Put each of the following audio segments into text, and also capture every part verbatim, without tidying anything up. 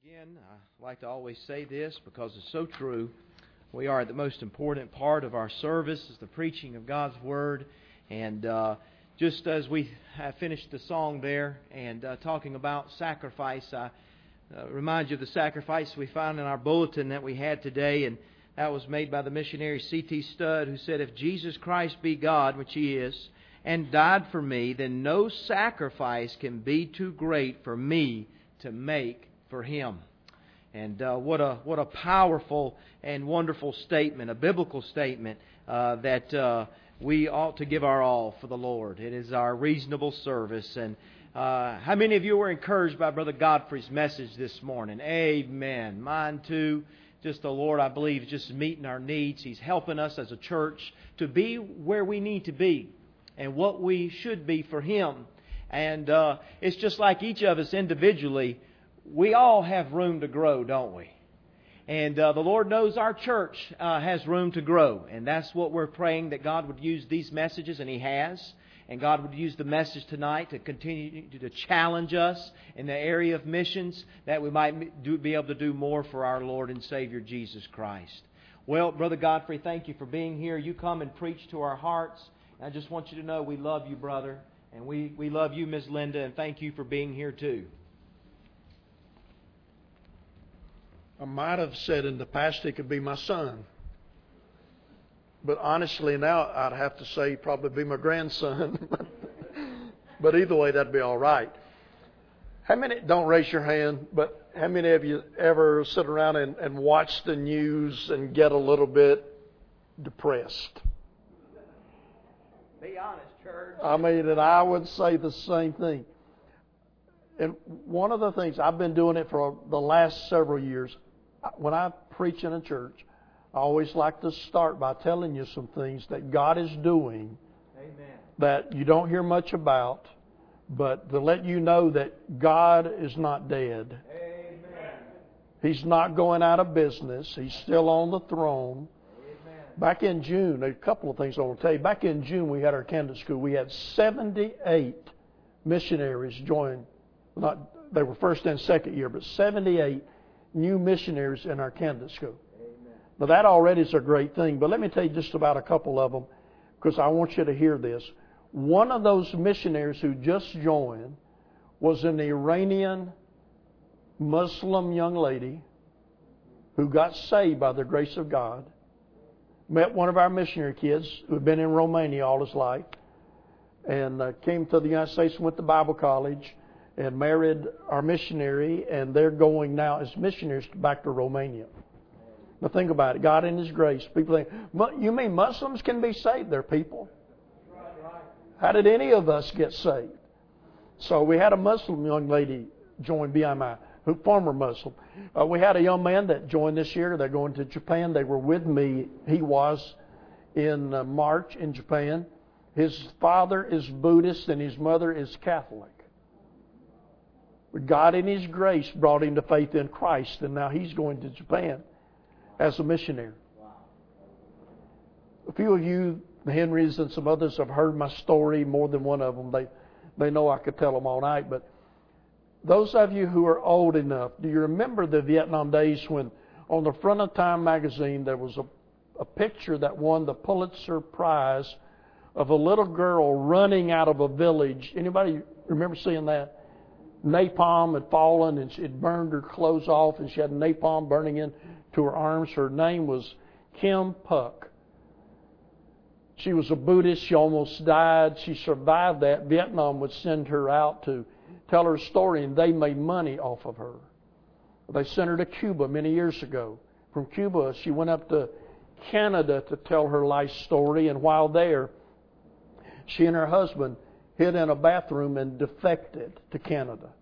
Again, I like to always say this because it's so true. We are at the most important part of our service is the preaching of God's Word. And uh, just as we have finished the song there and uh, talking about sacrifice, I uh, remind you of the sacrifice we found in our bulletin that we had today. And that was made by the missionary C T Studd, who said, "If Jesus Christ be God, which He is, and died for me, then no sacrifice can be too great for me to make for Him." And uh, what a what a powerful and wonderful statement, a biblical statement uh, that uh, we ought to give our all for the Lord. It is our reasonable service. And uh, how many of you were encouraged by Brother Godfrey's message this morning? Amen. Mine too. Just the Lord, I believe, is just meeting our needs. He's helping us as a church to be where we need to be and what we should be for Him. And uh, it's just like each of us individually, we all have room to grow, don't we? And uh, the Lord knows our church uh, has room to grow. And that's what we're praying, that God would use these messages, and He has. And God would use the message tonight to continue to challenge us in the area of missions, that we might do, be able to do more for our Lord and Savior Jesus Christ. Well, Brother Godfrey, thank you for being here. You come and preach to our hearts. And I just want you to know we love you, brother. And we, we love you, Miz Linda, and thank you for being here too. I might have said in the past he could be my son. But honestly now I'd have to say he'd probably be my grandson. But either way, that'd be all right. How many, don't raise your hand, but how many of you ever sit around and, and watch the news and get a little bit depressed? Be honest, church. I mean, and I would say the same thing. And one of the things, I've been doing it for the last several years. When I preach in a church, I always like to start by telling you some things that God is doing. Amen. That you don't hear much about, but to let you know that God is not dead. Amen. He's not going out of business. He's still on the throne. Amen. Back in June, a couple of things I want to tell you. Back in June, we had our candidate school. We had seventy-eight missionaries join. Not they were first and second year, but seventy-eight new missionaries in our candidate school. Amen. Now that already is a great thing, but let me tell you just about a couple of them, because I want you to hear this. One of those missionaries who just joined was an Iranian Muslim young lady who got saved by the grace of God. Met one of our missionary kids who had been in Romania all his life, and uh, came to the United States and went to Bible college, and married our missionary, and they're going now as missionaries back to Romania. Now think about it. God in His grace. People think, you mean Muslims can be saved? They're people. How did any of us get saved? So we had a Muslim young lady join B M I, who former Muslim. Uh, we had a young man that joined this year. They're going to Japan. They were with me. He was in uh, March in Japan. His father is Buddhist and his mother is Catholic. God in His grace brought him to faith in Christ, and now he's going to Japan as a missionary. Wow. A few of you, the Henrys and some others, have heard my story, more than one of them. They, they know I could tell them all night. But those of you who are old enough, do you remember the Vietnam days when on the front of Time magazine there was a, a picture that won the Pulitzer Prize of a little girl running out of a village? Anybody remember seeing that? Napalm had fallen and it burned her clothes off, and she had napalm burning into her arms. Her name was Kim Puck. She was a Buddhist. She almost died. She survived that. Vietnam would send her out to tell her story, and they made money off of her. They sent her to Cuba many years ago. From Cuba, she went up to Canada to tell her life story, and while there, she and her husband hid in a bathroom and defected to Canada.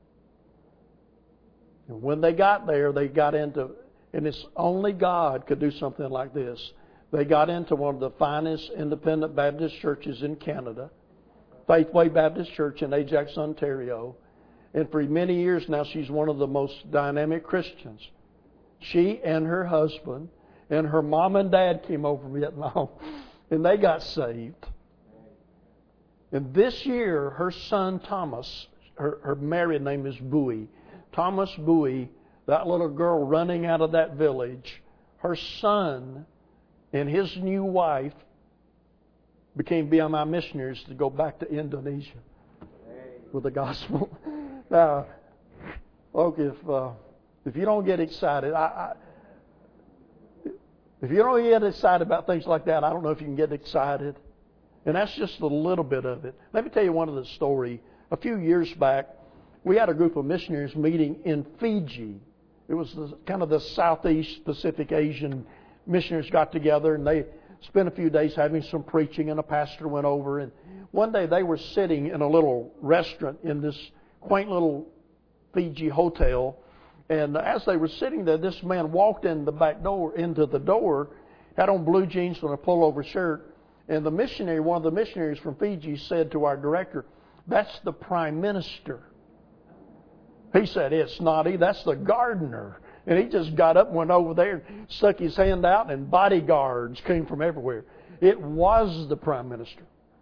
And when they got there, they got into, and it's only God could do something like this. They got into one of the finest independent Baptist churches in Canada, Faithway Baptist Church in Ajax, Ontario. And for many years now, she's one of the most dynamic Christians. She and her husband and her mom and dad came over from Vietnam, and they got saved. And this year, her son Thomas, her, her married name is Bowie. Thomas Bowie that little girl running out of that village, her son and his new wife became B M I missionaries to go back to Indonesia with the gospel. Now, look, if uh, if you don't get excited, I, I, if you don't get excited about things like that, I don't know if you can get excited. And that's just a little bit of it. Let me tell you one of the story. A few years back, we had a group of missionaries meeting in Fiji. It was the, kind of the Southeast Pacific Asian missionaries got together, and they spent a few days having some preaching, and a pastor went over. And one day they were sitting in a little restaurant in this quaint little Fiji hotel. And as they were sitting there, this man walked in the back door, into the door, had on blue jeans and a pullover shirt. And the missionary, one of the missionaries from Fiji, said to our director, "That's the prime minister." He said, "It's not he, that's the gardener." And he just got up and went over there, stuck his hand out, and bodyguards came from everywhere. It was the prime minister.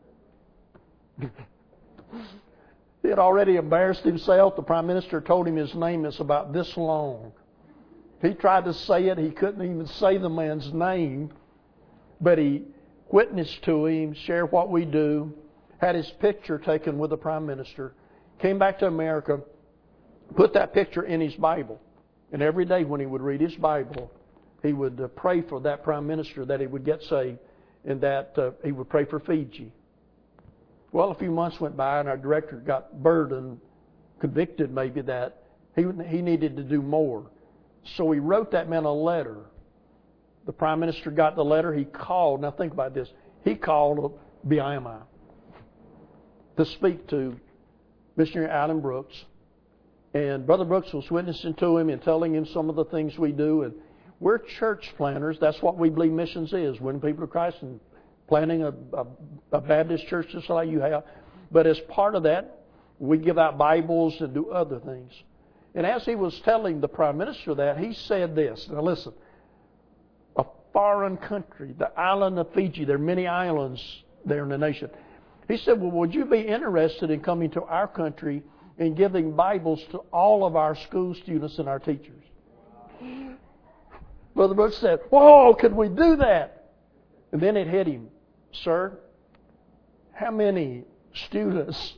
He had already embarrassed himself. The prime minister told him his name is about this long. He tried to say it. He couldn't even say the man's name. But he witnessed to him, shared what we do, had his picture taken with the prime minister, came back to America, put that picture in his Bible. And every day when he would read his Bible, he would uh, pray for that prime minister that he would get saved, and that uh, he would pray for Fiji. Well, a few months went by, and our director got burdened, convicted maybe that he he needed to do more. So he wrote that man a letter. The prime minister got the letter. He called. Now think about this. He called B I M I to speak to Missionary Alan Brooks. And Brother Brooks was witnessing to him and telling him some of the things we do. And we're church planters. That's what we believe missions is, winning people to Christ and planting a, a, a Baptist church just like you have. But as part of that, we give out Bibles and do other things. And as he was telling the Prime Minister that, he said this. Now listen, a foreign country, the island of Fiji, there are many islands there in the nation. He said, well, would you be interested in coming to our country and giving Bibles to all of our school students and our teachers? Brother Brooks said, whoa, could we do that? And then it hit him. Sir, how many students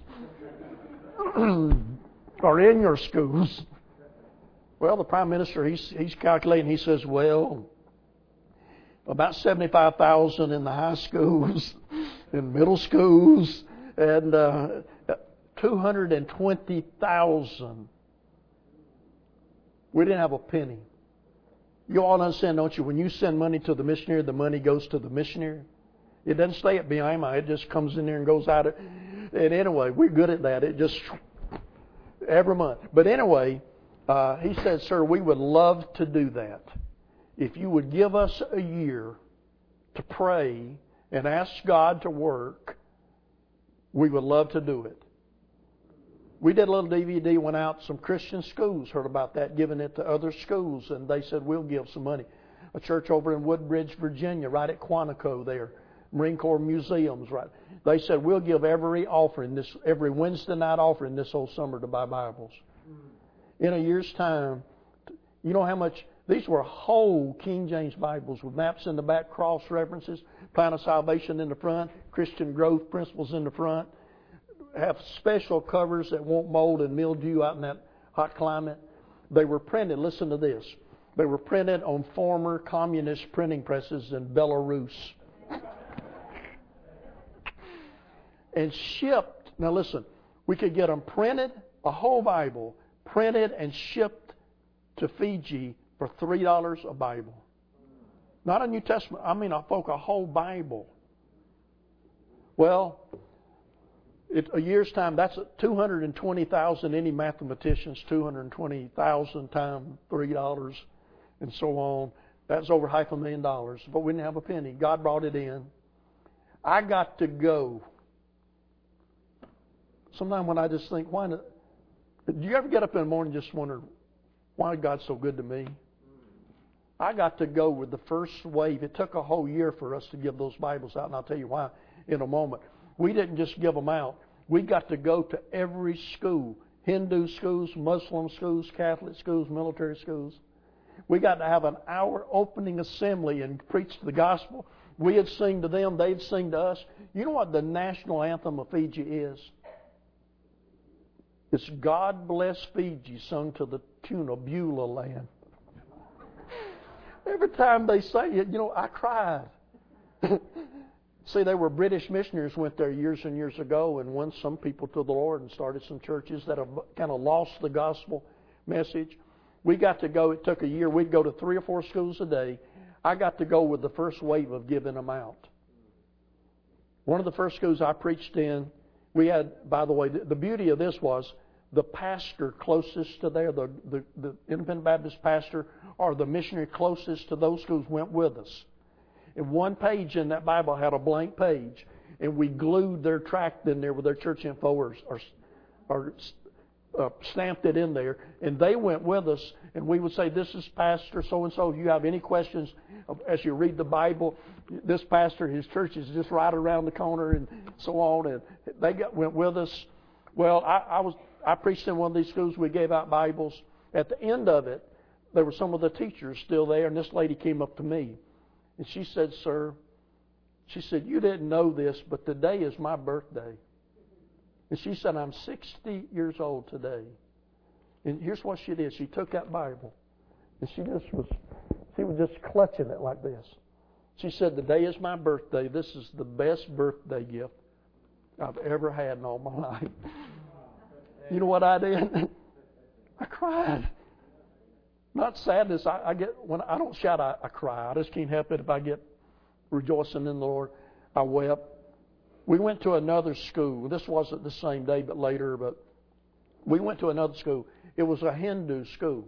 are in your schools? Well, the Prime Minister, he's, he's calculating. He says, well, about seventy-five thousand in the high schools, in middle schools, and uh, two hundred twenty thousand. We didn't have a penny. You all understand, don't you? When you send money to the missionary, the money goes to the missionary. It doesn't stay at B I M I. It just comes in there and goes out. And anyway, we're good at that. It just every month. But anyway, uh, he said, sir, we would love to do that. If you would give us a year to pray and ask God to work, we would love to do it. We did a little D V D, went out, some Christian schools heard about that, giving it to other schools, and they said, we'll give some money. A church over in Woodbridge, Virginia, right at Quantico there, Marine Corps Museums, right. They said, we'll give every offering, this every Wednesday night offering this whole summer to buy Bibles. In a year's time, you know how much, these were whole King James Bibles with maps in the back, cross references, plan of salvation in the front, Christian growth principles in the front. Have special covers that won't mold and mildew out in that hot climate. They were printed, listen to this, they were printed on former communist printing presses in Belarus. And shipped, now listen, we could get them printed, a whole Bible, printed and shipped to Fiji for three dollars a Bible. Not a New Testament, I mean, a folk, a whole Bible. Well, It, a year's time, that's two hundred twenty thousand. Any mathematicians, two hundred twenty thousand times three dollars and so on. That's over half a million dollars. But we didn't have a penny. God brought it in. I got to go. Sometimes when I just think, why not? Do you ever get up in the morning and just wonder, why is God so good to me? I got to go with the first wave. It took a whole year for us to give those Bibles out, and I'll tell you why in a moment. We didn't just give them out. We got to go to every school. Hindu schools, Muslim schools, Catholic schools, military schools. We got to have an hour opening assembly and preach the gospel. We'd sing to them, they'd sing to us. You know what the national anthem of Fiji is? It's God Bless Fiji, sung to the tune of Beulah Land. Every time they say it, you know, I cried. See, there were British missionaries went there years and years ago and won some people to the Lord and started some churches that have kind of lost the gospel message. We got to go, it took a year, we'd go to three or four schools a day. I got to go with the first wave of giving them out. One of the first schools I preached in, we had, by the way, the, the beauty of this was the pastor closest to there, the, the, the Independent Baptist pastor or the missionary closest to those schools went with us. And one page in that Bible had a blank page, and we glued their tract in there with their church info or, or, or uh, stamped it in there. And they went with us, and we would say, this is Pastor so-and-so. If you have any questions as you read the Bible, this pastor, his church is just right around the corner, and so on. And they got, went with us. Well, I, I was I preached in one of these schools. We gave out Bibles. At the end of it, there were some of the teachers still there, and this lady came up to me. And she said, sir, she said, you didn't know this, but today is my birthday. And she said, I'm sixty years old today. And here's what she did. She took that Bible, and she just was, she was just clutching it like this. She said, today is my birthday. This is the best birthday gift I've ever had in all my life. You know what I did? I cried. Not sadness. I, I get when I don't shout, I, I cry. I just can't help it. If I get rejoicing in the Lord, I wept. We went to another school. This wasn't the same day, but later. But we went to another school. It was a Hindu school.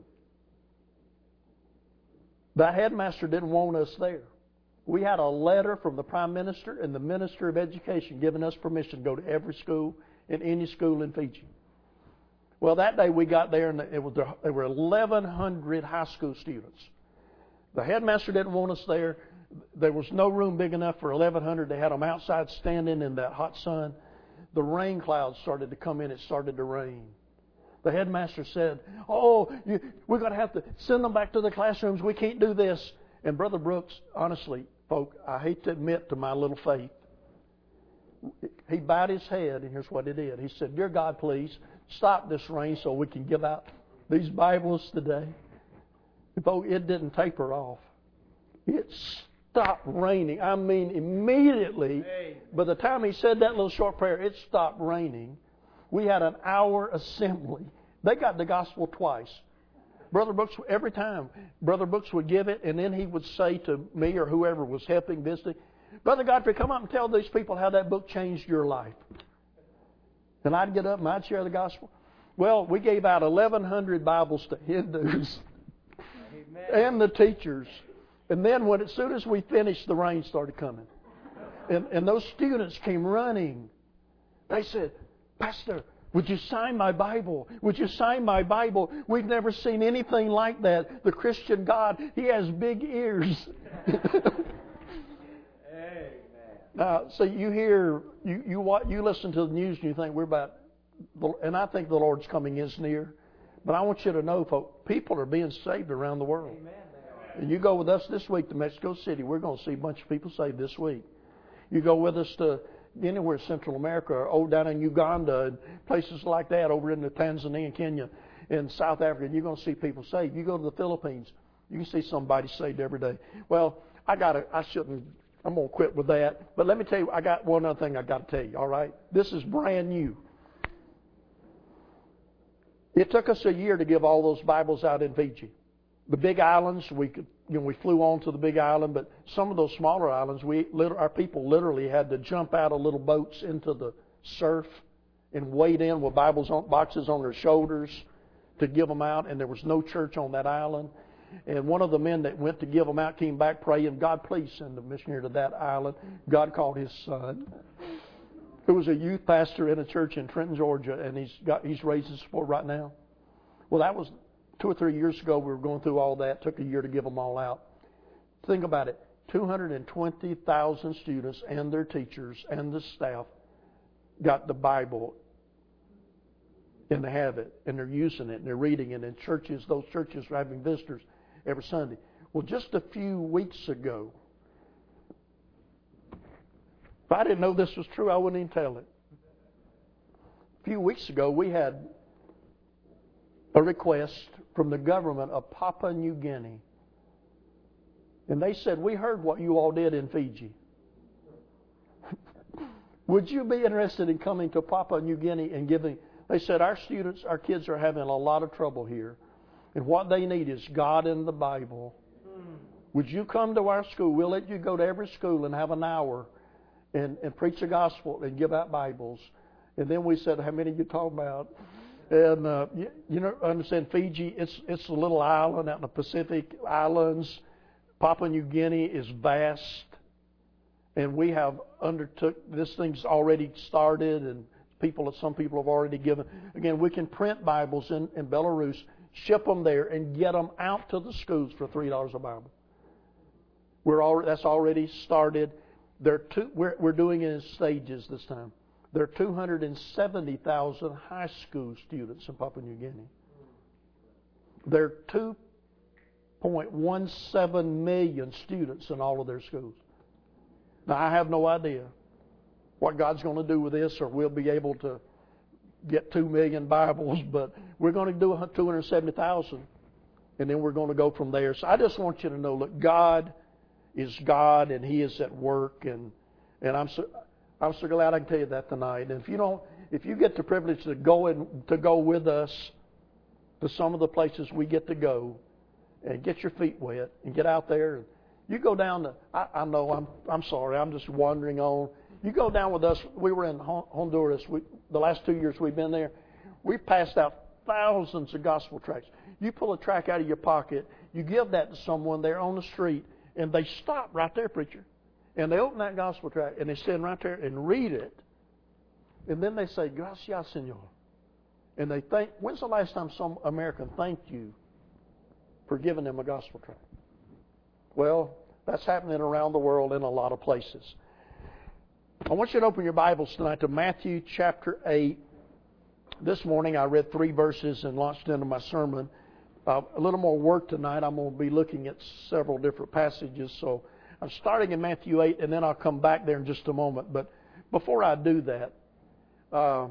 The headmaster didn't want us there. We had a letter from the Prime Minister and the Minister of Education giving us permission to go to every school in any school in Fiji. Well, that day we got there, and it was there were eleven hundred high school students. The headmaster didn't want us there. There was no room big enough for eleven hundred. They had them outside standing in that hot sun. The rain clouds started to come in. It started to rain. The headmaster said, oh, you, we're going to have to send them back to the classrooms. We can't do this. And Brother Brooks, honestly, folk, I hate to admit to my little faith, he bowed his head, and here's what he did. He said, dear God, please stop this rain so we can give out these Bibles today. And folk, it didn't taper off. It stopped raining. I mean, immediately, by the time he said that little short prayer, it stopped raining. We had an hour assembly. They got the gospel twice. Brother Brooks, every time, Brother Brooks would give it, and then he would say to me or whoever was helping, visiting, Brother Godfrey, come up and tell these people how that book changed your life. And I'd get up and I'd share the gospel. Well, we gave out eleven hundred Bibles to Hindus and the teachers. And then when, as soon as we finished, the rain started coming. And, and those students came running. They said, Pastor, would you sign my Bible? Would you sign my Bible? We've never seen anything like that. The Christian God, He has big ears. Now, so you hear, you you you listen to the news and you think we're about, and I think the Lord's coming is near. But I want you to know, folks, people are being saved around the world. Amen. And you go with us this week to Mexico City, we're going to see a bunch of people saved this week. You go with us to anywhere in Central America or oh, down in Uganda and places like that, over into Tanzania and Kenya and South Africa, and you're going to see people saved. You go to the Philippines, you can see somebody saved every day. Well, I got to, I shouldn't, I'm going to quit with that. But let me tell you, I got one other thing I got to tell you, all right? This is brand new. It took us a year to give all those Bibles out in Fiji. The big islands, we could, you know, we flew on to the big island, but some of those smaller islands, we our people literally had to jump out of little boats into the surf and wade in with Bibles on boxes on their shoulders to give them out. And there was no church on that island. And one of the men that went to give them out came back praying, God, please send a missionary to that island. God called his son, who was a youth pastor in a church in Trenton, Georgia, and he's got he's raising support right now. Well, that was two or three years ago. We were going through all that. It took a year to give them all out. Think about it. two hundred twenty thousand students and their teachers and the staff got the Bible And they have it, and they're using it, and they're reading it in churches. Those churches are having visitors every Sunday. Well, just a few weeks ago, if I didn't know this was true, I wouldn't even tell it. A few weeks ago, we had a request from the government of Papua New Guinea. And they said, we heard what you all did in Fiji. Would you be interested in coming to Papua New Guinea and giving... They said, our students, our kids are having a lot of trouble here. And what they need is God and the Bible. Mm. Would you come to our school? We'll let you go to every school and have an hour and, and preach the gospel and give out Bibles. And then we said, how many you talk about? And uh, you, you know, understand Fiji, it's, it's a little island out in the Pacific Islands. Papua New Guinea is vast. And we have undertook, this thing's already started, and people, some people have already given. Again, we can print Bibles in, in Belarus, ship them there, and get them out to the schools for three dollars a Bible. We're already, that's already started. There are two, we're, we're doing it in stages this time. There are two hundred seventy thousand high school students in Papua New Guinea. There are two point one seven million students in all of their schools. Now, I have no idea what God's going to do with this, or we'll be able to get two million Bibles, but we're going to do two hundred seventy thousand, and then we're going to go from there. So I just want you to know, look, God is God, and He is at work, and and I'm so I'm so glad I can tell you that tonight. And if you don't, if you get the privilege to go and to go with us to some of the places we get to go, and get your feet wet, and get out there, and you go down to. I, I know I'm I'm sorry, I'm just wandering on. You go down with us. We were in Honduras. We, the last two years we've been there. We've passed out thousands of gospel tracts. You pull a tract out of your pocket. You give that to someone there on the street, and they stop right there, preacher. And they open that gospel tract, and they stand right there and read it. And then they say, Gracias, Señor. And they think, when's the last time some American thanked you for giving them a gospel tract? Well, that's happening around the world in a lot of places. I want you to open your Bibles tonight to Matthew chapter eight. This morning I read three verses and launched into my sermon. Uh, a little more work tonight. I'm going to be looking at several different passages. So I'm starting in Matthew eight, and then I'll come back there in just a moment. But before I do that, uh,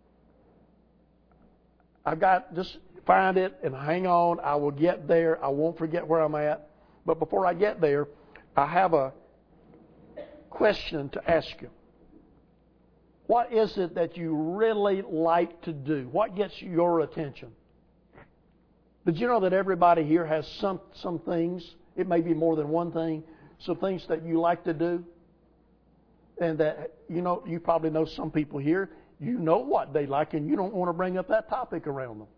I've got, just find it and hang on. I will get there. I won't forget where I'm at. But before I get there, I have a question to ask you. What is it that you really like to do? What gets your attention? Did you know that everybody here has some some things? It may be more than one thing. Some things that you like to do. And that, you know, you probably know some people here, you know what they like, and you don't want to bring up that topic around them.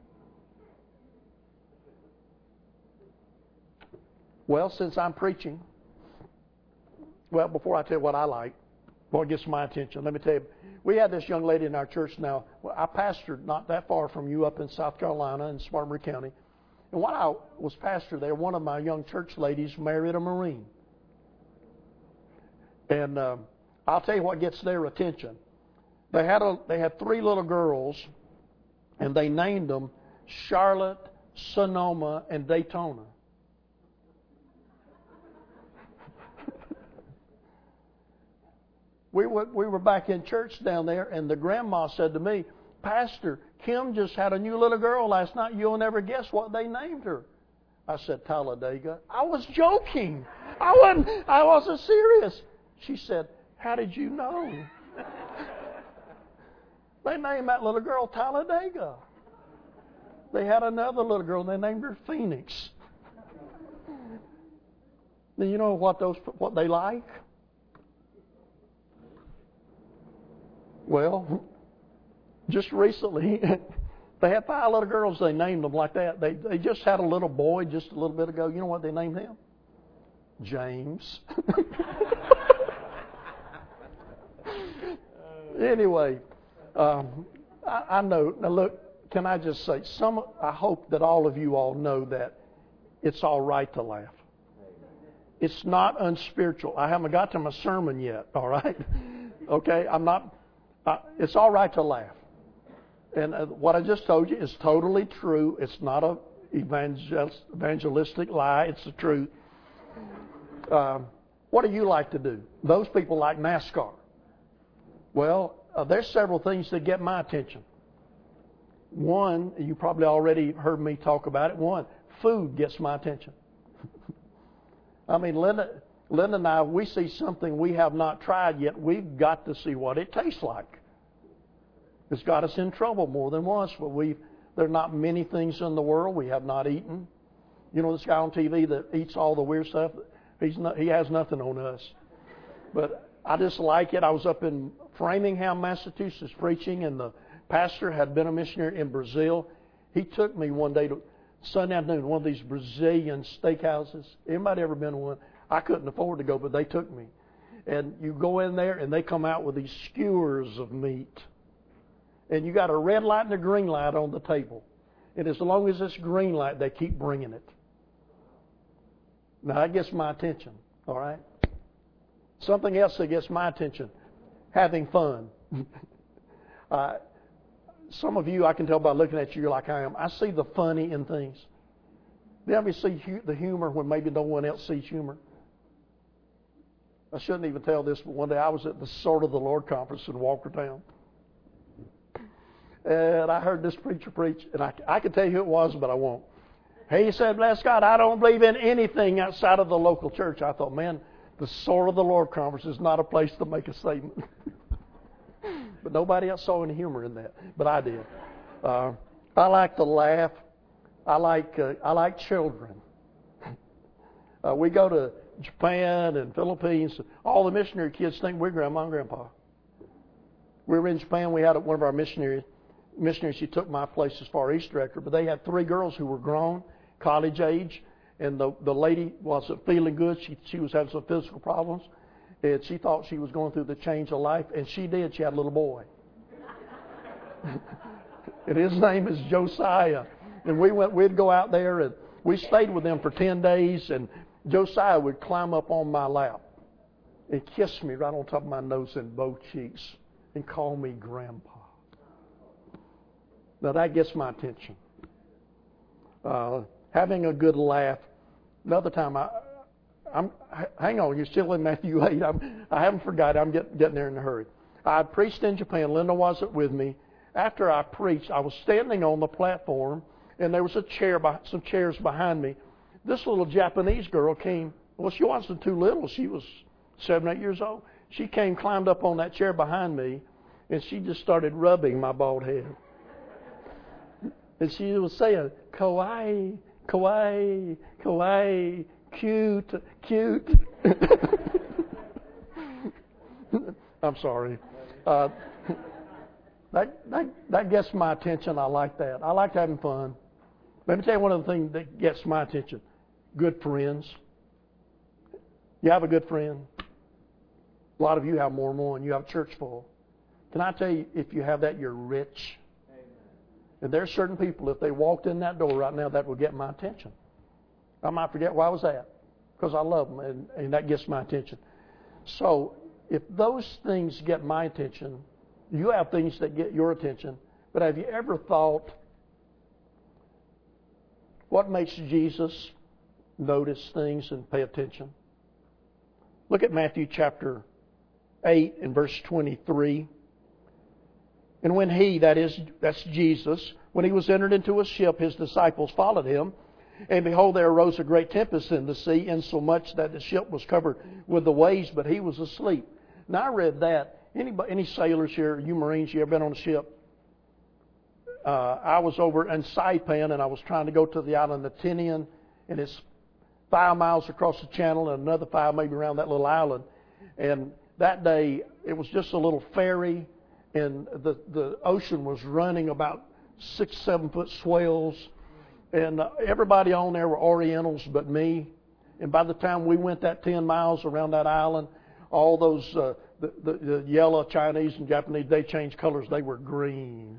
Well, since I'm preaching, well, before I tell you what I like, what gets my attention, let me tell you, we had this young lady in our church now. Well, I pastored not that far from you up in South Carolina in Spartanburg County. And while I was pastor there, one of my young church ladies married a Marine. And uh, I'll tell you what gets their attention. They had a, they had three little girls, and they named them Charlotte, Sonoma, and Daytona. We were, we were back in church down there, and the grandma said to me, Pastor, Kim just had a new little girl last night. You'll never guess what they named her. I said, Talladega. I was joking. I wasn't, I wasn't serious. She said, how did you know? They named that little girl Talladega. They had another little girl, and they named her Phoenix. Then you know what those what they like? Well, just recently, they had five little girls. They named them like that. They they just had a little boy just a little bit ago. You know what they named him? James. Anyway, um, I, I know. Now look, can I just say, some? I hope that all of you all know that it's all right to laugh. It's not unspiritual. I haven't got to my sermon yet. All right, okay. I'm not. Uh, it's all right to laugh. And uh, what I just told you is totally true. It's not a evangel- evangelistic lie. It's the truth. Um, what do you like to do? Those people like NASCAR. Well, uh, there's several things that get my attention. One, you probably already heard me talk about it. One, food gets my attention. I mean, Linda, Linda and I, we see something we have not tried yet. We've got to see what it tastes like. It's got us in trouble more than once. But we, there are not many things in the world we have not eaten. You know this guy on T V that eats all the weird stuff? He's not, he has nothing on us. But I just like it. I was up in Framingham, Massachusetts, preaching, and the pastor had been a missionary in Brazil. He took me one day to Sunday afternoon to one of these Brazilian steakhouses. Anybody ever been to one? I couldn't afford to go, but they took me. And you go in there, and they come out with these skewers of meat. And you got a red light and a green light on the table. And as long as it's green light, they keep bringing it. Now, that gets my attention, all right? Something else that gets my attention, having fun. uh, some of you, I can tell by looking at you, you're like I am. I see the funny in things. Do you ever see hu- the humor when maybe no one else sees humor? I shouldn't even tell this, but one day I was at the Sword of the Lord conference in Walkertown. And I heard this preacher preach, and I, I can tell you who it was, but I won't. He said, bless God, I don't believe in anything outside of the local church. I thought, man, the Sword of the Lord conference is not a place to make a statement. But nobody else saw any humor in that. But I did. Uh, I like to laugh. I like uh, I like children. Uh, we go to Japan and Philippines. All the missionary kids think we're grandma and grandpa. We were in Japan. We had one of our missionaries. Missionaries, she took my place as far east director. But they had three girls who were grown, college age. And the, the lady wasn't feeling good. She, she was having some physical problems. And she thought she was going through the change of life. And she did. She had a little boy. And his name is Josiah. And we went, we'd go out there and we stayed with them for ten days. And Josiah would climb up on my lap and kiss me right on top of my nose and both cheeks and call me Grandpa. Now that gets my attention. Uh, having a good laugh. Another time, I, I'm hang on, you're still in Matthew eight. I'm, I haven't forgot. I'm get, getting there in a hurry. I preached in Japan. Linda wasn't with me. After I preached, I was standing on the platform, and there was a chair, some chairs behind me. This little Japanese girl came. Well, she wasn't too little. She was seven, eight years old. She came, climbed up on that chair behind me, and she just started rubbing my bald head. And she was saying, kawaii, kawaii, kawaii, cute, cute. I'm sorry. Uh, that, that, that gets my attention. I like that. I like having fun. Let me tell you one of the things that gets my attention. Good friends. You have a good friend. A lot of you have more and more, and you have a church full. Can I tell you, if you have that, you're rich. And there's certain people, if they walked in that door right now, that would get my attention. I might forget why I was at. Because I love them, and, and that gets my attention. So, if those things get my attention, you have things that get your attention. But have you ever thought, what makes Jesus notice things and pay attention? Look at Matthew chapter eight and verse twenty-three. And when he, that is, that's Jesus, when he was entered into a ship, his disciples followed him. And behold, there arose a great tempest in the sea, insomuch that the ship was covered with the waves, but he was asleep. Now, I read that. Anybody, any sailors here, you Marines, you ever been on a ship? Uh, I was over in Saipan, and I was trying to go to the island of Tinian, and it's five miles across the channel, and another five maybe around that little island. And that day, it was just a little ferry, and the, the ocean was running about six, seven foot swells. And uh, everybody on there were Orientals but me. And by the time we went that ten miles around that island, all those, uh, the, the, the yellow Chinese and Japanese, they changed colors. They were green.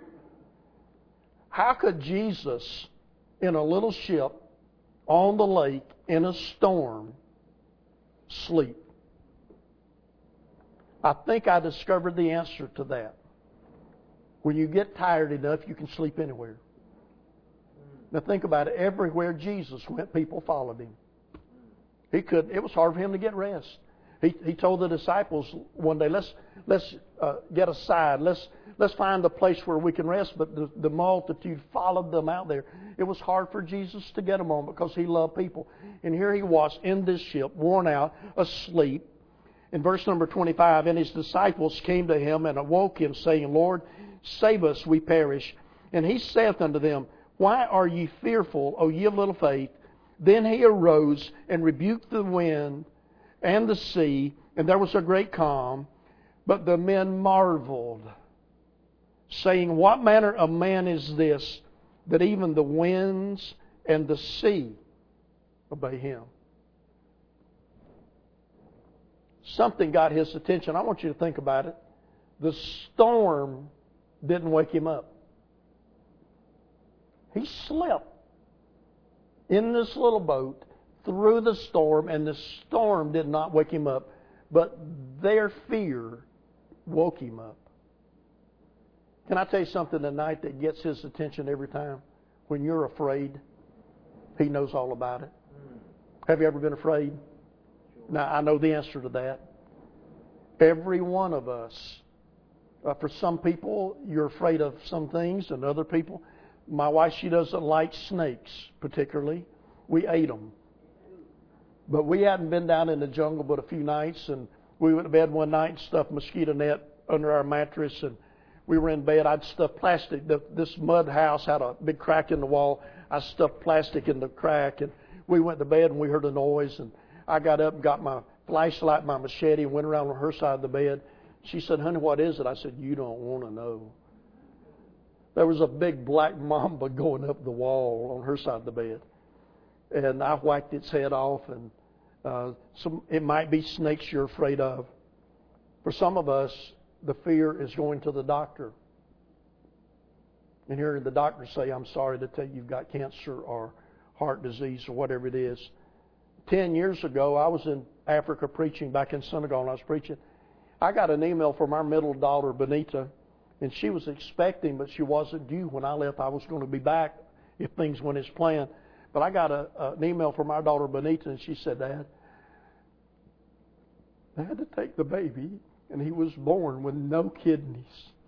How could Jesus, in a little ship on the lake in a storm, sleep? I think I discovered the answer to that. When you get tired enough, you can sleep anywhere. Now think about it. Everywhere Jesus went, people followed Him. He could. It was hard for Him to get rest. He, he told the disciples one day, let's let's uh, get aside. Let's let's find a place where we can rest. But the, the multitude followed them out there. It was hard for Jesus to get them on because He loved people. And here He was in this ship, worn out, asleep. In verse number twenty-five, and His disciples came to Him and awoke Him, saying, Lord, save us, we perish. And He saith unto them, why are ye fearful, O ye of little faith? Then He arose and rebuked the wind and the sea, and there was a great calm. But the men marveled, saying, what manner of man is this, that even the winds and the sea obey Him? Something got His attention. I want you to think about it. The storm didn't wake Him up. He slept in this little boat through the storm, and the storm did not wake Him up. But their fear woke Him up. Can I tell you something tonight that gets His attention every time? When you're afraid, He knows all about it. Have you ever been afraid? Now, I know the answer to that. Every one of us. Uh, for some people, you're afraid of some things, and other people... My wife, she doesn't like snakes particularly. We ate them. But we hadn't been down in the jungle but a few nights, and we went to bed one night and stuffed mosquito net under our mattress, and we were in bed. I'd stuffed plastic. This mud house had a big crack in the wall. I stuffed plastic in the crack, and we went to bed, and we heard a noise, and I got up and got my flashlight, my machete, and went around on her side of the bed. She said, honey, what is it? I said, you don't want to know. There was a big black mamba going up the wall on her side of the bed. And I whacked its head off. And uh, some, it might be snakes you're afraid of. For some of us, the fear is going to the doctor. And hearing the doctor say, I'm sorry to tell you you've got cancer or heart disease or whatever it is. Ten years ago, I was in Africa preaching, back in Senegal, and I was preaching. I got an email from our middle daughter, Benita. And she was expecting, but she wasn't due. When I left, I was going to be back if things went as planned. But I got a, a, an email from our daughter, Benita, and she said, Dad, they had to take the baby, and he was born with no kidneys.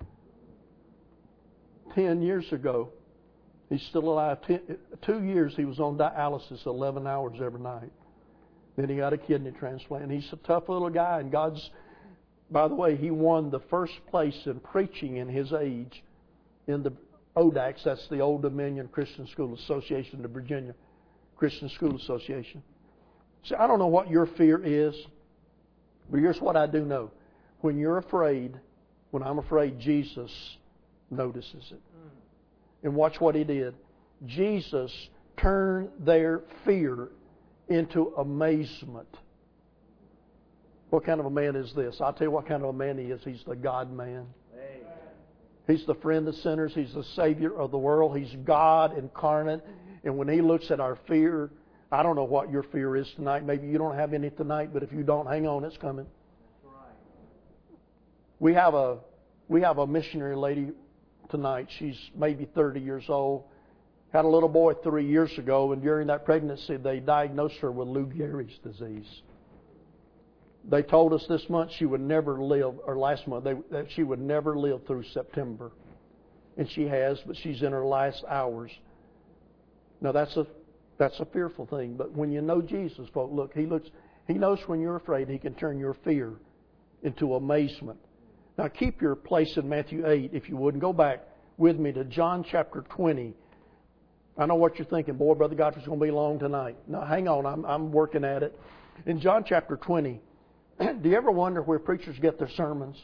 Ten years ago, he's still alive. Ten, two years he was on dialysis eleven hours every night. Then he got a kidney transplant. He's a tough little guy, and God's... By the way, he won the first place in preaching in his age in the O D A C, that's the Old Dominion Christian School Association, the Virginia Christian School Association. See, I don't know what your fear is, but here's what I do know. When you're afraid, when I'm afraid, Jesus notices it. And watch what He did. Jesus turned their fear into amazement. What kind of a man is this? I'll tell you what kind of a man he is. He's the God-man. He's the friend of sinners. He's the Savior of the world. He's God incarnate. And when He looks at our fear, I don't know what your fear is tonight. Maybe you don't have any tonight, but if you don't, hang on, it's coming. We have a we have a missionary lady tonight. She's maybe thirty years old. Had a little boy three years ago, and during that pregnancy, they diagnosed her with Lou Gehrig's disease. They told us this month she would never live, or last month, they, that she would never live through September. And she has, but she's in her last hours. Now that's a that's a fearful thing. But when you know Jesus, folks, look, He looks, He knows when you're afraid, He can turn your fear into amazement. Now keep your place in Matthew eight, if you would, and go back with me to John chapter twenty. I know what you're thinking, boy, Brother Godfrey's going to be long tonight. No, hang on, I'm I'm working at it. In John chapter twenty, do you ever wonder where preachers get their sermons?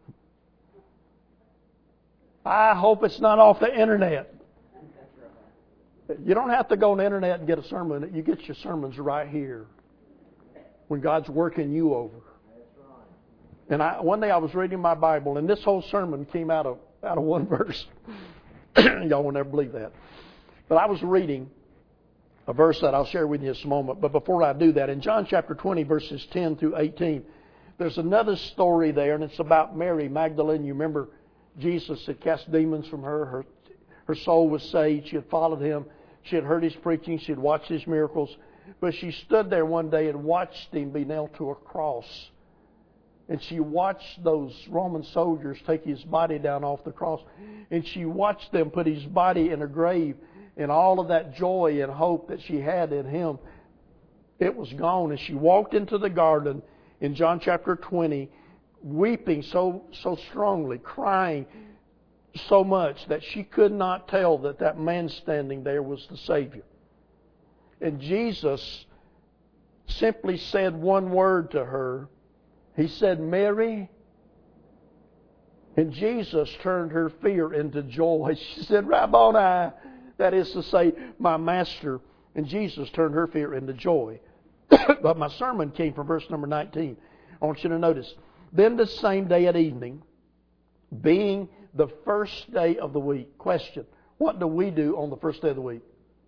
I hope it's not off the internet. You don't have to go on the internet and get a sermon. You get your sermons right here when God's working you over. And I, one day I was reading my Bible, and this whole sermon came out of out of one verse. Y'all will never believe that. But I was reading a verse that I'll share with you in just a moment. But before I do that, in John chapter twenty, verses ten through eighteen, there's another story there, and it's about Mary Magdalene. You remember Jesus had cast demons from her. Her, her soul was saved. She had followed Him. She had heard His preaching. She had watched His miracles. But she stood there one day and watched Him be nailed to a cross. And she watched those Roman soldiers take His body down off the cross. And she watched them put His body in a grave. And all of that joy and hope that she had in Him, it was gone. And she walked into the garden in John chapter twenty, weeping so so strongly, crying so much that she could not tell that that man standing there was the Savior. And Jesus simply said one word to her. He said, "Mary." And Jesus turned her fear into joy. She said, "Rabboni," that is to say, "my Master." And Jesus turned her fear into joy. But my sermon came from verse number nineteen. I want you to notice. Then the same day at evening, being the first day of the week. Question, what do we do on the first day of the week?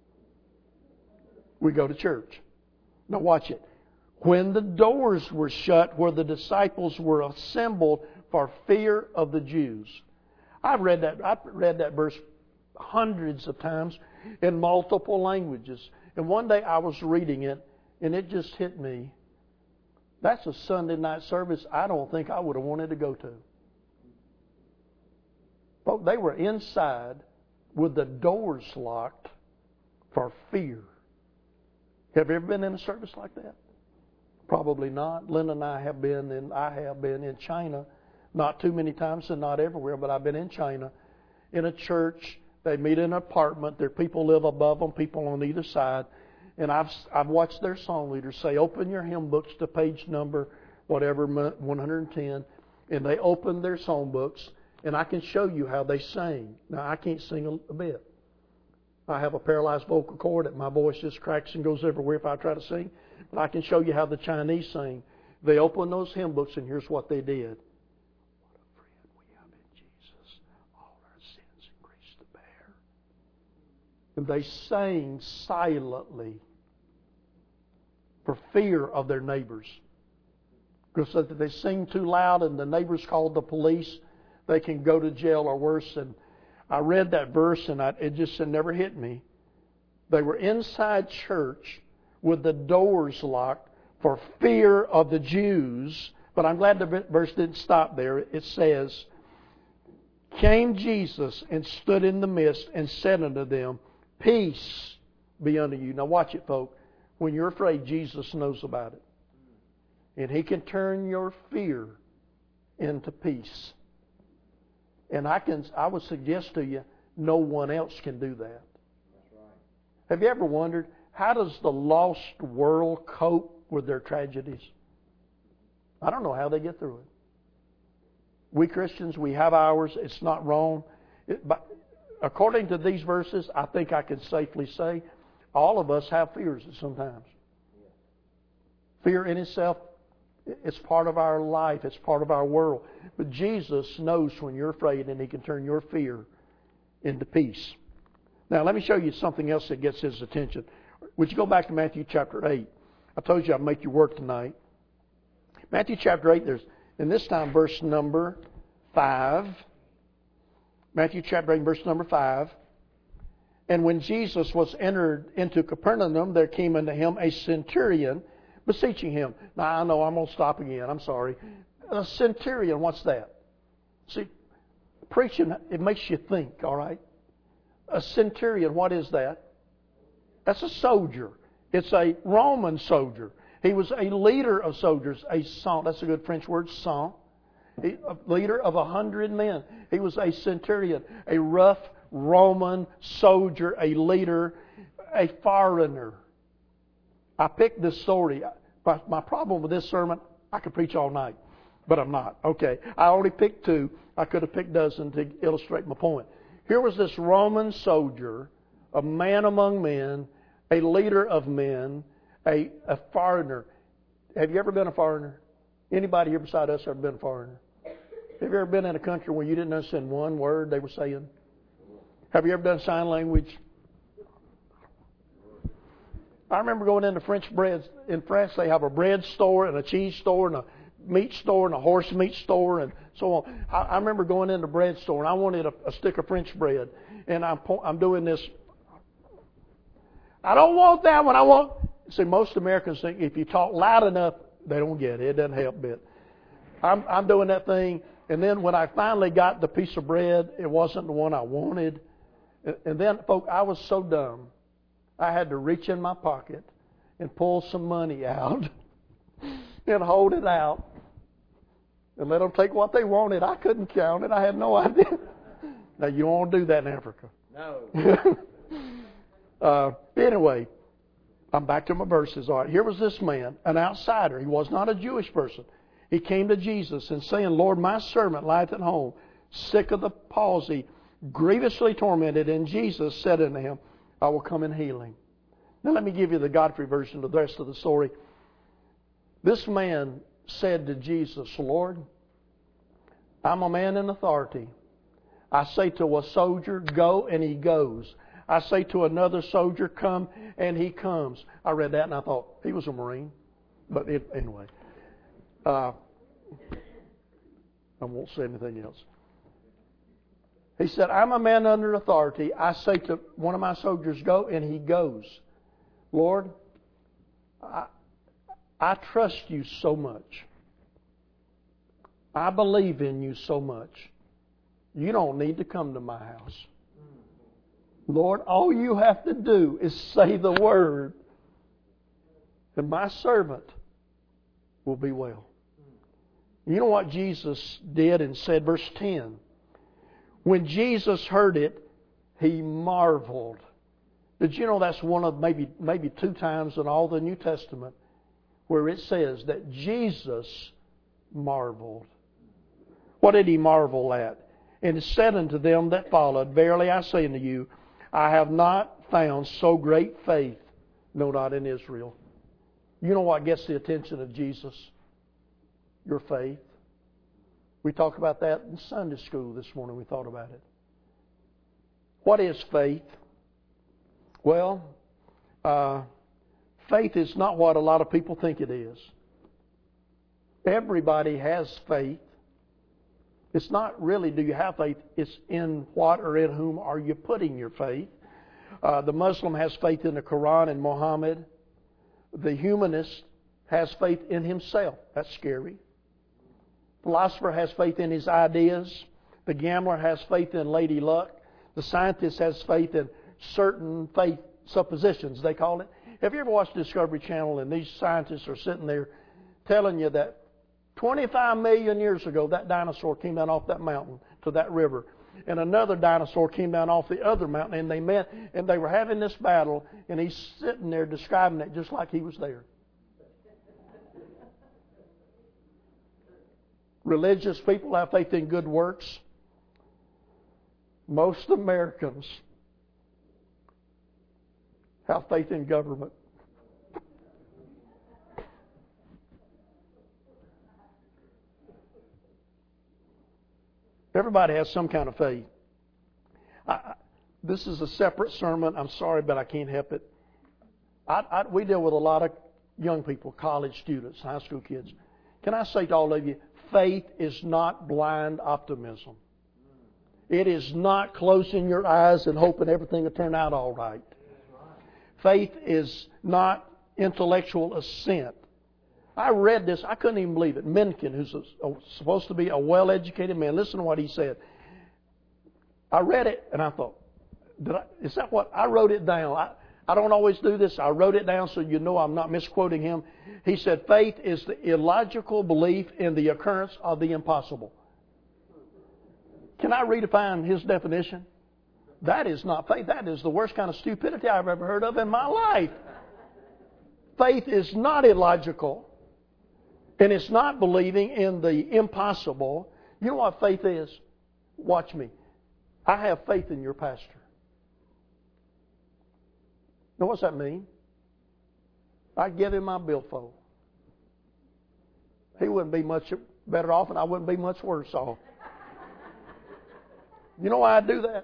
We go to church. Now watch it. When the doors were shut where the disciples were assembled for fear of the Jews. I've read that, I've read that verse hundreds of times in multiple languages. And one day I was reading it and it just hit me. That's a Sunday night service I don't think I would have wanted to go to. Folks, they were inside with the doors locked for fear. Have you ever been in a service like that? Probably not. Linda and I have been, and I have been in China. Not too many times and not everywhere, but I've been in China. In a church, they meet in an apartment. There people live above them, people on either side. And I've I've watched their song leaders say, "Open your hymn books to page number whatever one hundred ten," and they open their song books, and I can show you how they sing. Now I can't sing a, a bit. I have a paralyzed vocal cord, and my voice just cracks and goes everywhere if I try to sing. But I can show you how the Chinese sing. They open those hymn books, and here's what they did. What a friend we have in Jesus, all our sins and griefs to bear. And they sang silently for fear of their neighbors. Because if they sing too loud and the neighbors called the police, they can go to jail or worse. And I read that verse and I, it just it never hit me. They were inside church with the doors locked for fear of the Jews. But I'm glad the verse didn't stop there. It says, "Came Jesus and stood in the midst and said unto them, Peace be unto you." Now watch it, folks. When you're afraid, Jesus knows about it. And He can turn your fear into peace. And I can I would suggest to you, no one else can do that. That's right. Have you ever wondered, how does the lost world cope with their tragedies? I don't know how they get through it. We Christians, we have ours. It's not wrong. It, but according to these verses, I think I can safely say all of us have fears sometimes. Fear in itself, it's part of our life. It's part of our world. But Jesus knows when you're afraid, and He can turn your fear into peace. Now, let me show you something else that gets His attention. Would you go back to Matthew chapter eight? I told you I'd make you work tonight. Matthew chapter eight, there's, and this time verse number five. Matthew chapter eight, verse number five. "And when Jesus was entered into Capernaum, there came unto Him a centurion, beseeching Him." Now, I know I'm going to stop again. I'm sorry. A centurion, what's that? See, preaching, it makes you think, all right? A centurion, what is that? That's a soldier. It's a Roman soldier. He was a leader of soldiers. A cent, that's a good French word, cent. A leader of a hundred men. He was a centurion, a rough Roman soldier, a leader, a foreigner. I picked this story. My, my problem with this sermon, I could preach all night, but I'm not. Okay, I already picked two. I could have picked a dozen to illustrate my point. Here was this Roman soldier, a man among men, a leader of men, a, a foreigner. Have you ever been a foreigner? Anybody here beside us ever been a foreigner? Have you ever been in a country where you didn't understand one word they were saying? Have you ever done sign language? I remember going into French bread. In France, they have a bread store and a cheese store and a meat store and a horse meat store and so on. I, I remember going in the bread store and I wanted a, a stick of French bread. And I'm, I'm doing this. I don't want that one. I want... See, most Americans think if you talk loud enough, they don't get it. It doesn't help a bit. I'm, I'm doing that thing. And then when I finally got the piece of bread, it wasn't the one I wanted. And, and then, folks, I was so dumb. I had to reach in my pocket and pull some money out and hold it out and let them take what they wanted. I couldn't count it. I had no idea. Now, you don't want to do that in Africa. No. uh, anyway, I'm back to my verses. All right, here was this man, an outsider. He was not a Jewish person. He came to Jesus and saying, Lord, my servant lieth at home, sick of the palsy, grievously tormented. And Jesus said unto him, I will come and heal him. Now let me give you the Godfrey version of the rest of the story. This man said to Jesus, Lord, I'm a man in authority. I say to a soldier, go, and he goes. I say to another soldier, come, and he comes. I read that and I thought, he was a Marine. But it, anyway, uh, I won't say anything else. He said, I'm a man under authority. I say to one of my soldiers, go, and he goes. Lord, I, I trust you so much. I believe in you so much. You don't need to come to my house. Lord, all you have to do is say the word, and my servant will be well. You know what Jesus did and said, verse ten? When Jesus heard it, he marveled. Did you know that's one of maybe maybe two times in all the New Testament where it says that Jesus marveled? What did he marvel at? And it said unto them that followed, verily I say unto you, I have not found so great faith, no, not in Israel. You know what gets the attention of Jesus? Your faith. We talked about that in Sunday school this morning. We thought about it. What is faith? Well, uh, faith is not what a lot of people think it is. Everybody has faith. It's not really do you have faith, it's in what or in whom are you putting your faith. Uh, the Muslim has faith in the Quran and Muhammad. The humanist has faith in himself. That's scary. Philosopher has faith in his ideas. The gambler has faith in Lady Luck. The scientist has faith in certain faith suppositions, they call it. Have you ever watched Discovery Channel and these scientists are sitting there telling you that twenty-five million years ago, that dinosaur came down off that mountain to that river. And another dinosaur came down off the other mountain, and they met, and they were having this battle, and he's sitting there describing it just like he was there. Religious people have faith in good works. Most Americans have faith in government. Everybody has some kind of faith. I, this is a separate sermon. I'm sorry, but I can't help it. I, I, we deal with a lot of young people, college students, high school kids. Can I say to all of you, faith is not blind optimism. It is not closing your eyes and hoping everything will turn out all right. Faith is not intellectual assent. I read this, I couldn't even believe it. Mencken, who's a, a, supposed to be a well-educated man, listen to what he said. I read it and I thought, did I, is that what? I wrote it down. I, I don't always do this. I wrote it down so you know I'm not misquoting him. He said, faith is the illogical belief in the occurrence of the impossible. Can I redefine his definition? That is not faith. That is the worst kind of stupidity I've ever heard of in my life. Faith is not illogical. And it's not believing in the impossible. You know what faith is? Watch me. I have faith in your pastor. Now what's that mean? I give him my billfold. He wouldn't be much better off and I wouldn't be much worse off. You know why I do that?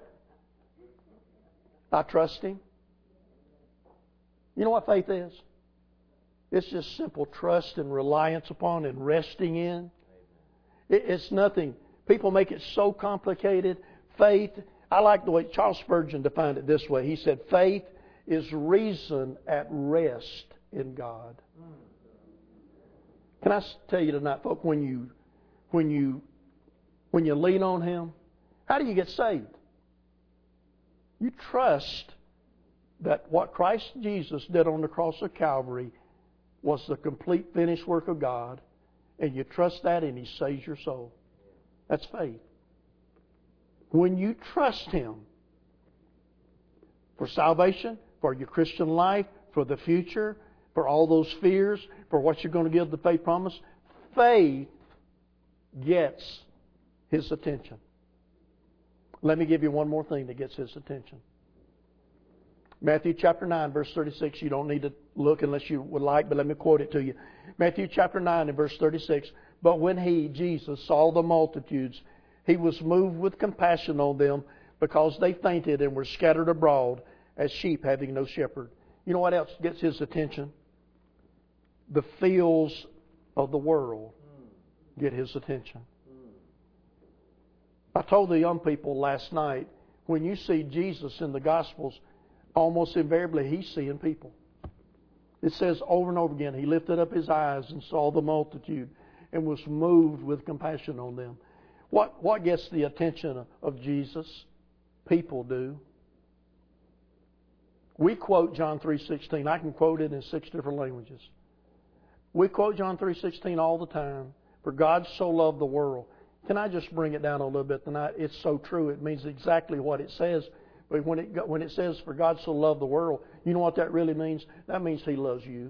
I trust him. You know what faith is? It's just simple trust and reliance upon and resting in. It's nothing. People make it so complicated. Faith, I like the way Charles Spurgeon defined it this way. He said, faith is reason at rest in God. Can I tell you tonight, folks, when you, when you, when you lean on Him, how do you get saved? You trust that what Christ Jesus did on the cross of Calvary was the complete finished work of God, and you trust that and He saves your soul. That's faith. When you trust Him for salvation, for your Christian life, for the future, for all those fears, for what you're going to give the faith promise, faith gets His attention. Let me give you one more thing that gets His attention. Matthew chapter nine, verse thirty-six. You don't need to look unless you would like, but let me quote it to you. Matthew chapter nine and verse thirty-six. But when He, Jesus, saw the multitudes, He was moved with compassion on them because they fainted and were scattered abroad as sheep having no shepherd. You know what else gets His attention? The feels of the world get His attention. I told the young people last night, when you see Jesus in the Gospels, almost invariably He's seeing people. It says over and over again, He lifted up His eyes and saw the multitude and was moved with compassion on them. What, what gets the attention of Jesus? People do. We quote John three sixteen. I can quote it in six different languages. We quote John three sixteen all the time. For God so loved the world. Can I just bring it down a little bit tonight? It's so true. It means exactly what it says. But when it when it says, for God so loved the world, you know what that really means? That means He loves you.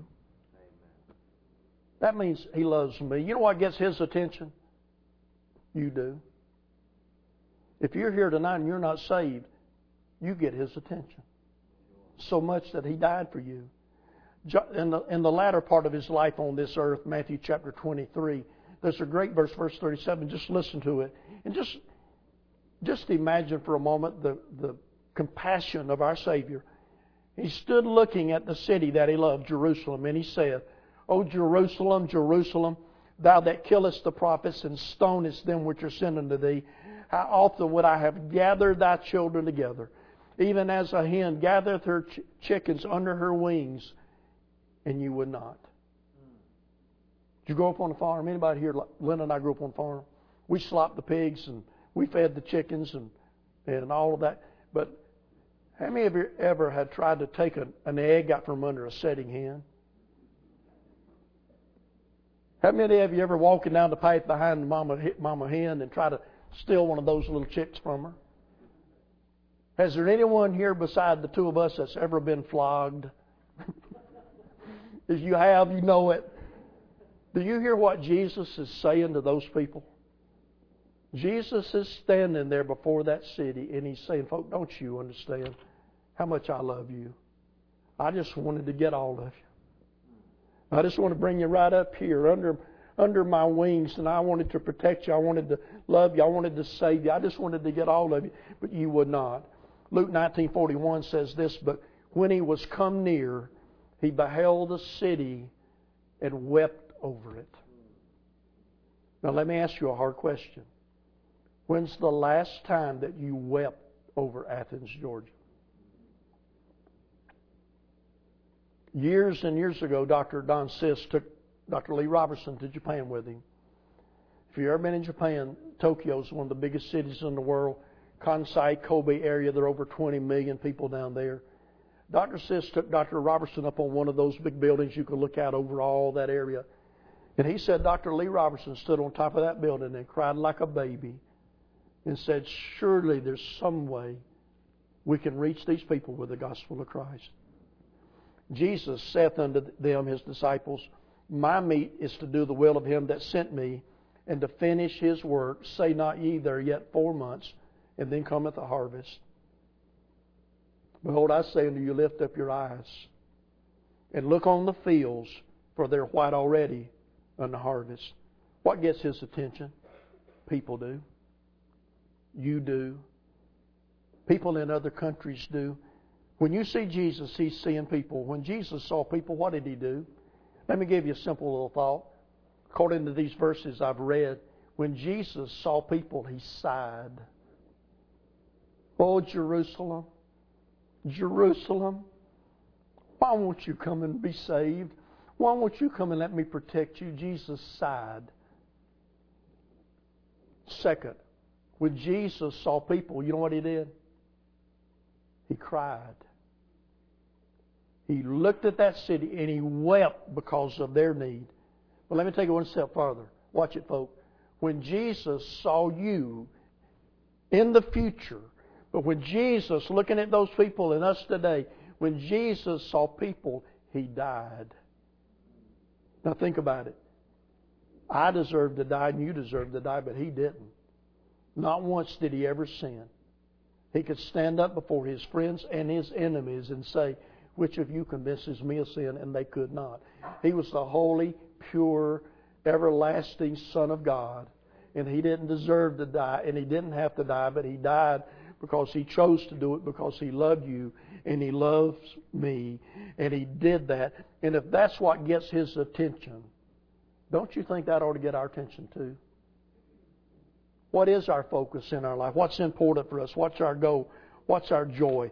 That means He loves me. You know what gets His attention? You do. If you're here tonight and you're not saved, you get His attention. So much that He died for you. In the, in the latter part of His life on this earth, Matthew chapter twenty-three, there's a great verse, verse thirty-seven. Just listen to it. And just, just imagine for a moment the, the compassion of our Savior. He stood looking at the city that He loved, Jerusalem, and He said, O Jerusalem, Jerusalem, thou that killest the prophets and stonest them which are sent unto thee, how often would I have gathered thy children together, even as a hen gathereth her ch- chickens under her wings, and you would not. Did you grow up on a farm? Anybody here? Linda and I grew up on a farm. We slopped the pigs and we fed the chickens and, and all of that. But how many of you ever had tried to take an, an egg out from under a setting hen? How many of you ever walking down the path behind the mama, mama hen and try to steal one of those little chicks from her? Has there anyone here beside the two of us that's ever been flogged? If you have, you know it. Do you hear what Jesus is saying to those people? Jesus is standing there before that city and He's saying, folks, don't you understand how much I love you? I just wanted to get all of you. I just want to bring you right up here under under my wings, and I wanted to protect you. I wanted to love you. I wanted to save you. I just wanted to get all of you, but you would not. Luke nineteen forty-one says this, but when He was come near, He beheld the city and wept over it. Now let me ask you a hard question. When's the last time that you wept over Athens, Georgia? Years and years ago, Doctor Don Sis took Doctor Lee Robertson to Japan with him. If you've ever been in Japan, Tokyo is one of the biggest cities in the world. Kansai, Kobe area, there are over twenty million people down there. Doctor Sis took Doctor Robertson up on one of those big buildings you could look out over all that area. And he said Doctor Lee Robertson stood on top of that building and cried like a baby and said, surely there's some way we can reach these people with the gospel of Christ. Jesus saith unto them, His disciples, my meat is to do the will of Him that sent me and to finish His work. Say not ye, there yet four months, and then cometh the harvest. Behold, I say unto you, lift up your eyes and look on the fields, for they're white already on the harvest. What gets His attention? People do. You do. People in other countries do. When you see Jesus, He's seeing people. When Jesus saw people, what did He do? Let me give you a simple little thought. According to these verses I've read, when Jesus saw people, He sighed. Oh, Jerusalem, Jerusalem, why won't you come and be saved? Why won't you come and let me protect you? Jesus sighed. Second, when Jesus saw people, you know what He did? He cried. He looked at that city and He wept because of their need. But let me take it one step further. Watch it, folks. When Jesus saw you in the future, but when Jesus, looking at those people and us today, when Jesus saw people, He died. Now think about it. I deserve to die and you deserve to die, but He didn't. Not once did He ever sin. He could stand up before His friends and His enemies and say, which of you convinces me of sin? And they could not. He was the holy, pure, everlasting Son of God. And He didn't deserve to die, and He didn't have to die, but He died because He chose to do it, because He loved you and He loves me, and He did that. And if that's what gets His attention, don't you think that ought to get our attention too? What is our focus in our life? What's important for us? What's our goal? What's our joy?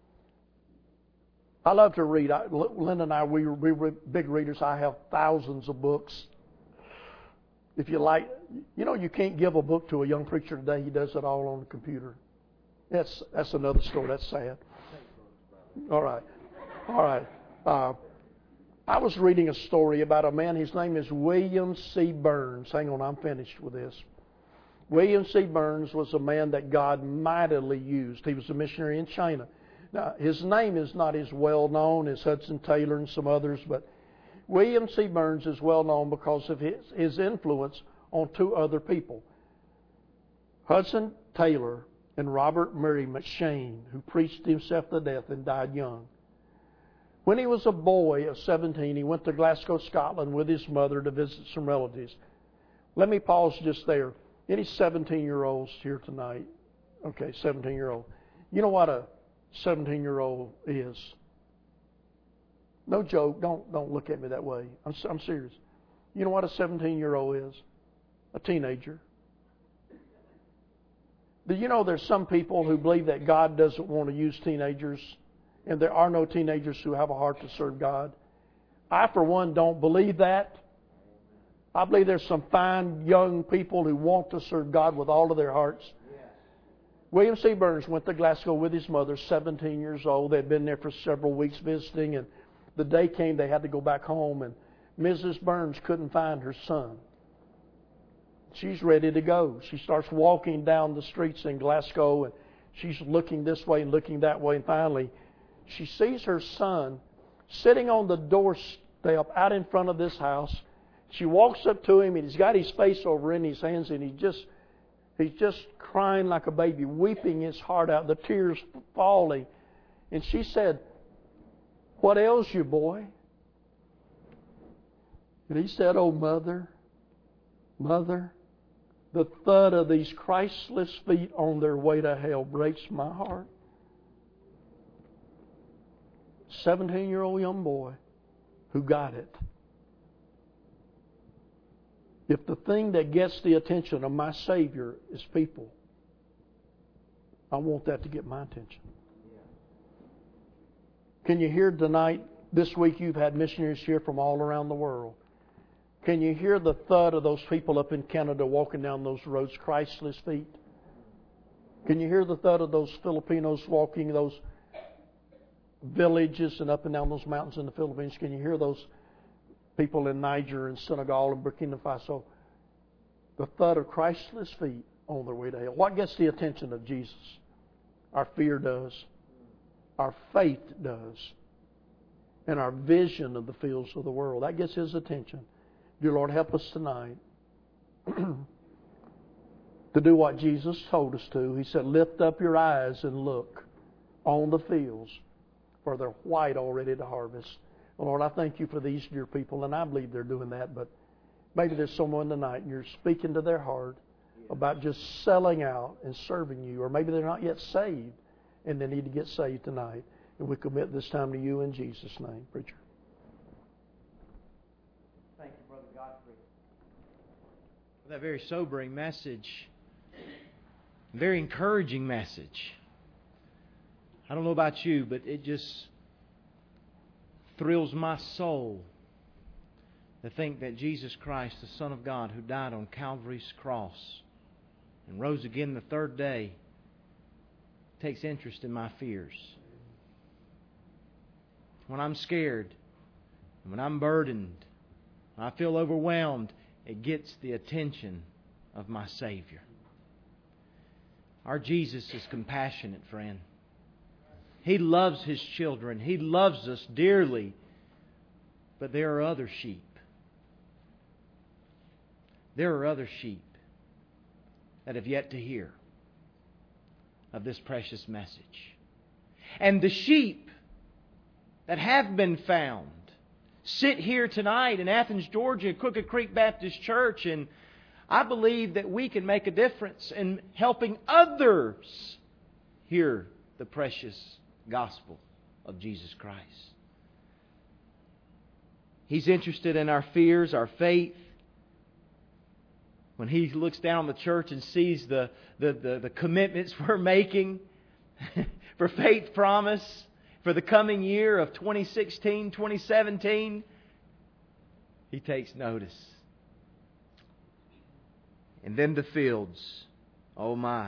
I love to read. I, Linda and I, we, we were big readers. I have thousands of books. If you like, you know, you can't give a book to a young preacher today. He does it all on the computer. That's that's another story. That's sad. All right. All right. Uh, I was reading a story about a man. His name is William C. Burns. Hang on, I'm finished with this. William C. Burns was a man that God mightily used. He was a missionary in China. Now, his name is not as well known as Hudson Taylor and some others, but William C. Burns is well known because of his, his influence on two other people, Hudson Taylor and Robert Murray McCheyne, who preached himself to death and died young. When he was a boy of seventeen, he went to Glasgow, Scotland with his mother to visit some relatives. Let me pause just there. Any seventeen-year-olds here tonight? Okay, seventeen-year-old. You know what a seventeen-year-old is? No joke. Don't don't look at me that way. I'm I'm serious. You know what a seventeen-year-old is? A teenager. Do you know there's some people who believe that God doesn't want to use teenagers, and there are no teenagers who have a heart to serve God? I, for one, don't believe that. I believe there's some fine young people who want to serve God with all of their hearts. Yes. William C. Burns went to Glasgow with his mother, seventeen years old. They'd been there for several weeks visiting, and the day came they had to go back home, and Missus Burns couldn't find her son. She's ready to go. She starts walking down the streets in Glasgow, and she's looking this way and looking that way, and finally she sees her son sitting on the doorstep out in front of this house. She walks up to him, and he's got his face over in his hands, and he just he's just crying like a baby, weeping his heart out, the tears falling. And she said, "What ails you, boy?" And he said, "Oh, Mother, Mother, the thud of these Christless feet on their way to hell breaks my heart." seventeen-year-old young boy who got it. If the thing that gets the attention of my Savior is people, I want that to get my attention. Can you hear tonight, this week you've had missionaries here from all around the world. Can you hear the thud of those people up in Canada walking down those roads, Christless feet? Can you hear the thud of those Filipinos walking those villages and up and down those mountains in the Philippines? Can you hear those people in Niger and Senegal and Burkina Faso? The thud of Christless feet on their way to hell. What gets the attention of Jesus? Our fear does. Our faith does. And our vision of the fields of the world. That gets His attention. Dear Lord, help us tonight to do what Jesus told us to. He said, "Lift up your eyes and look on the fields, for they're white already to harvest." Lord, I thank You for these dear people, and I believe they're doing that, but maybe there's someone tonight and You're speaking to their heart about just selling out and serving You, or maybe they're not yet saved and they need to get saved tonight. And we commit this time to You in Jesus' name. Preacher. Thank you, Brother Godfrey, for that very sobering message, very encouraging message. I don't know about you, but it just thrills my soul to think that Jesus Christ, the Son of God, who died on Calvary's cross and rose again the third day, takes interest in my fears. When I'm scared, when I'm burdened, when I feel overwhelmed, it gets the attention of my Savior. Our Jesus is compassionate, friend. He loves His children. He loves us dearly. But there are other sheep. There are other sheep that have yet to hear of this precious message. And the sheep that have been found sit here tonight in Athens, Georgia, at Crooked Creek Baptist Church, and I believe that we can make a difference in helping others hear the precious gospel of Jesus Christ. He's interested in our fears, our faith. When He looks down on the church and sees the, the, the, the commitments we're making for faith promise for the coming year of twenty sixteen, twenty seventeen, He takes notice. And then the fields. Oh my.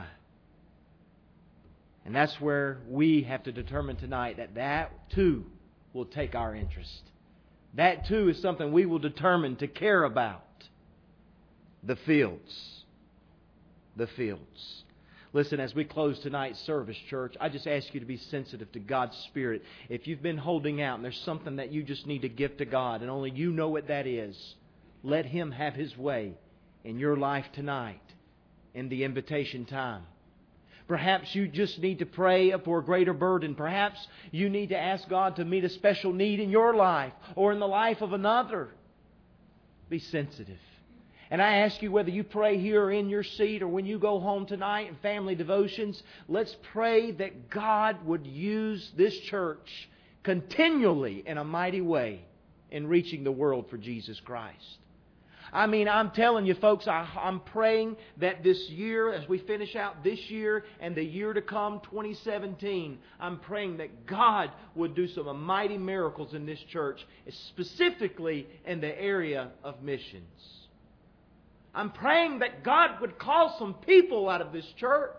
And that's where we have to determine tonight that that too will take our interest. That too is something we will determine to care about. The fields. The fields. Listen, as we close tonight's service, church, I just ask you to be sensitive to God's Spirit. If you've been holding out and there's something that you just need to give to God and only you know what that is, let Him have His way in your life tonight in the invitation time. Perhaps you just need to pray for a greater burden. Perhaps you need to ask God to meet a special need in your life or in the life of another. Be sensitive. And I ask you, whether you pray here or in your seat or when you go home tonight in family devotions, let's pray that God would use this church continually in a mighty way in reaching the world for Jesus Christ. I mean, I'm telling you, folks, I, I'm praying that this year, as we finish out this year and the year to come, twenty seventeen, I'm praying that God would do some mighty miracles in this church, specifically in the area of missions. I'm praying that God would call some people out of this church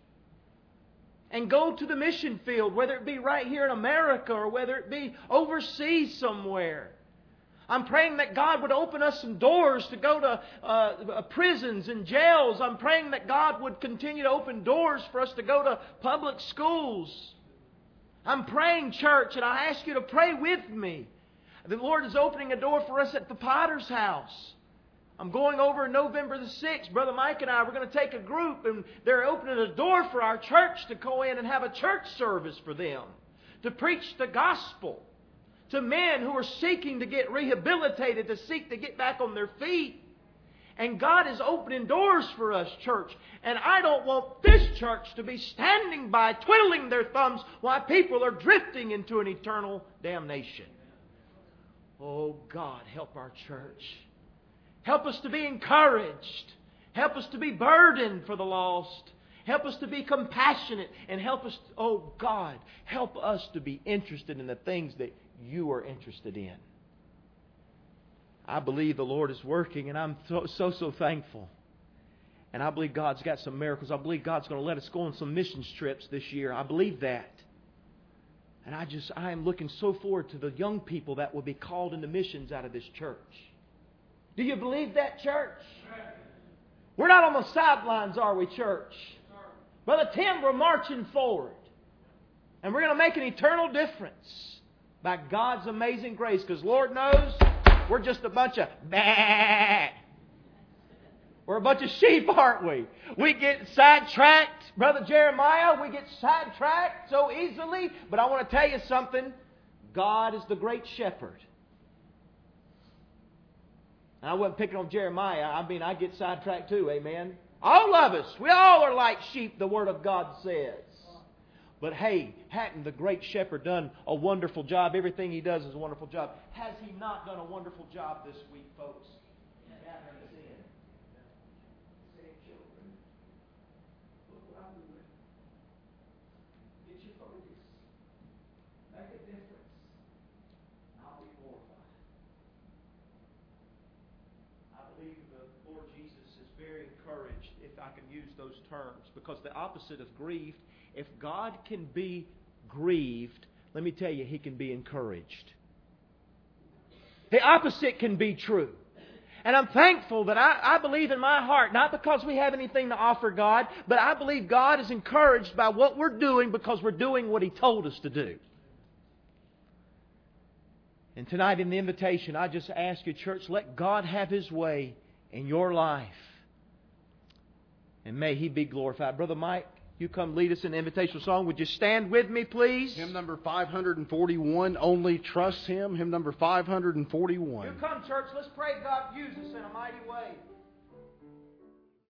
and go to the mission field, whether it be right here in America or whether it be overseas somewhere. I'm praying that God would open us some doors to go to uh, prisons and jails. I'm praying that God would continue to open doors for us to go to public schools. I'm praying, church, and I ask you to pray with me. The Lord is opening a door for us at the Potter's house. I'm going over November the sixth. Brother Mike and I, we're going to take a group, and they're opening a door for our church to go in and have a church service for them, to preach the gospel to men who are seeking to get rehabilitated, to seek to get back on their feet. And God is opening doors for us, church. And I don't want this church to be standing by, twiddling their thumbs while people are drifting into an eternal damnation. Oh, God, help our church. Help us to be encouraged. Help us to be burdened for the lost. Help us to be compassionate. And help us, oh God, help us to be interested in the things that you are interested in. I believe the Lord is working, and I'm so, so, so thankful. And I believe God's got some miracles. I believe God's going to let us go on some missions trips this year. I believe that. And I just, I am looking so forward to the young people that will be called into missions out of this church. Do you believe that, church? We're not on the sidelines, are we, church? Brother Tim, we're marching forward. And we're going to make an eternal difference by God's amazing grace. Because Lord knows, we're just a bunch of bah. We're a bunch of sheep, aren't we? We get sidetracked. Brother Jeremiah, we get sidetracked so easily. But I want to tell you something. God is the great shepherd. And I wasn't picking on Jeremiah. I mean, I get sidetracked too, amen? All of us, we all are like sheep, the Word of God says. But hey, hadn't the great shepherd done a wonderful job? Everything he does is a wonderful job. Has he not done a wonderful job this week, folks? Gathering us in. Say, children, look what I'm doing. Get your focus. Make a difference. I'll be glorified. I believe the Lord Jesus is very encouraged, if I can use those terms, because the opposite of grieved, if God can be grieved, let me tell you, He can be encouraged. The opposite can be true. And I'm thankful that I, I believe in my heart, not because we have anything to offer God, but I believe God is encouraged by what we're doing because we're doing what He told us to do. And tonight in the invitation, I just ask you, church, let God have His way in your life. And may He be glorified. Brother Mike, you come lead us in the invitational song. Would you stand with me, please? Hymn number five forty-one, Only Trust Him. Hymn number five forty-one. You come, church. Let's pray God use us in a mighty way.